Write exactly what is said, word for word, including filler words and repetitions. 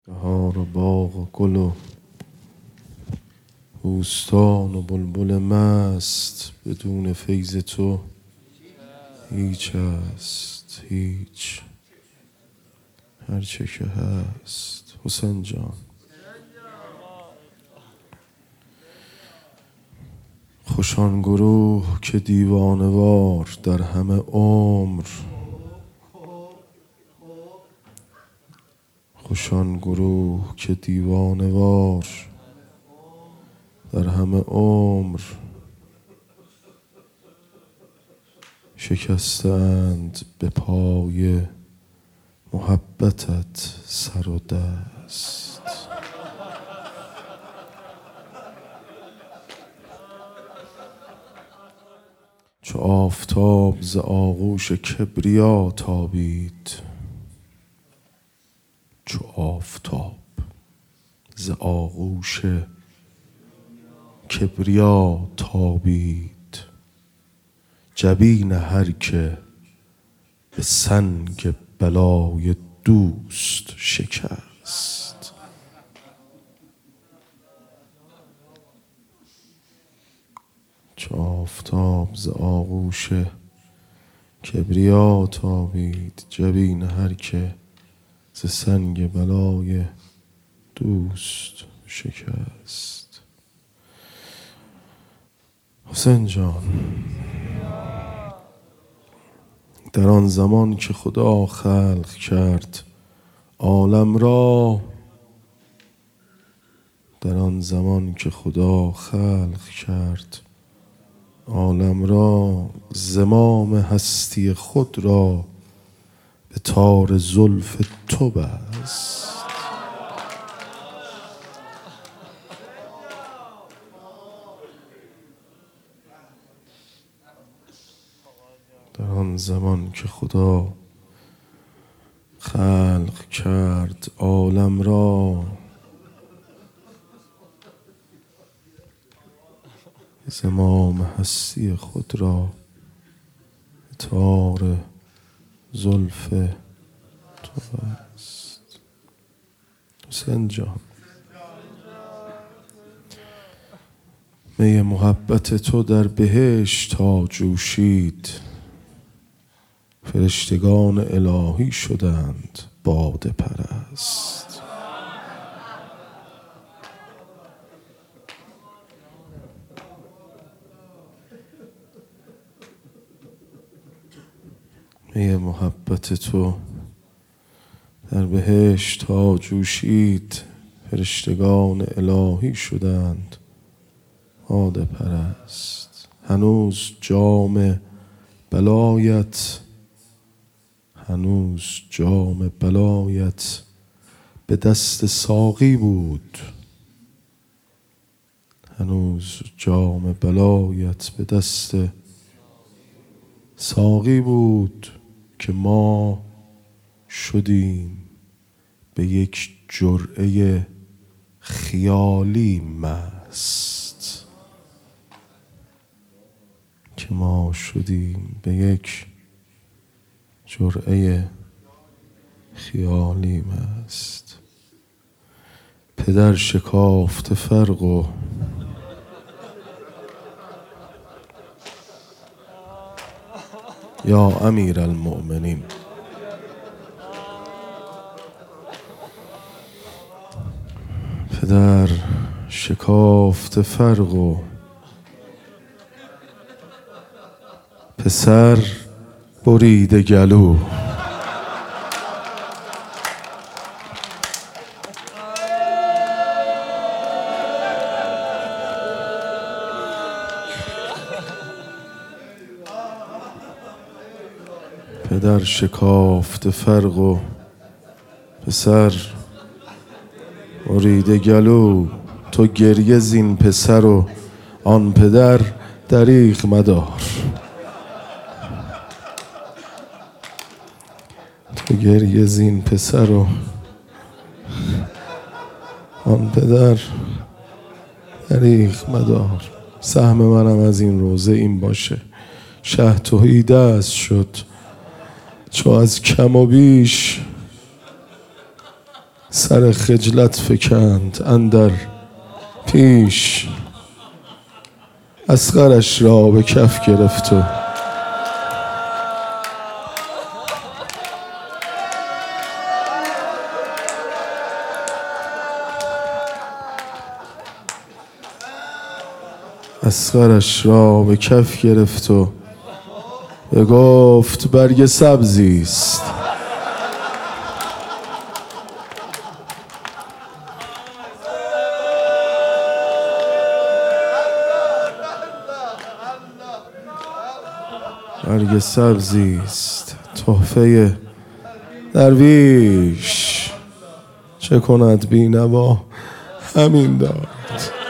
بهار و باغ و گل و بوستان و بلبل مست، بدون فیض تو هیچ است، هیچ. هرچه که هست حسین جان. خوشان گروه که دیوانوار در همه عمر، خوشان گروه که دیوانوار در همه عمر، شکستند به پای محبتت سر و دست. چو آفتاب ز آغوش کبریا تابید، چو آفتاب ز آغوش کبریا تابید، جبین هر که به سنگ بلای دوست شکست. چو آفتاب ز آغوش کبریا تابید، جبین هر که ز سنگ بلای دوست شکست. حسین جان، در آن زمان که خدا خلق کرد عالم را، در آن زمان که خدا خلق کرد عالم را، زمام هستی خود را به تار زلف تو بست. در آن زمان که خدا خلق کرد عالم را، زمام هستی خود را به تار زلف تو بست. حسین جان، می محبت تو در بهشت تا جوشید، فرشتگان الهی شدند باده پرست. می محبت تو در بهشت تا جوشید، فرشتگان الهی شدند باده پرست. هنوز جام بلایت، هنوز جام بلایت به دست ساقی بود، هنوز جام بلایت به دست ساقی بود، که ما شدیم به یک جرعه خیالی مست، که ما شدیم به یک جرعه خیالی مست. پدر شکافت فرق و یا امیر المؤمنین، پدر شکافت فرق و پسر بریده گلو. پدر شکافت فرق و پسر بریده گلو، تو گریه زین پسر و آن پدر دریغ مدار. تو گریه زین پسر و آن پدر دریغ مدار. سهم منم از این روزه این باشه، شه تهی دست شد چو از کم و بیش سر خجلت فکند اندر پیش، اصغرش را به کف گرفت و اصغرش را به کف گرفت و بگفت برگ سبزی است. برگ سبزی است تحفه درویش، چه کند بینوا همین داد.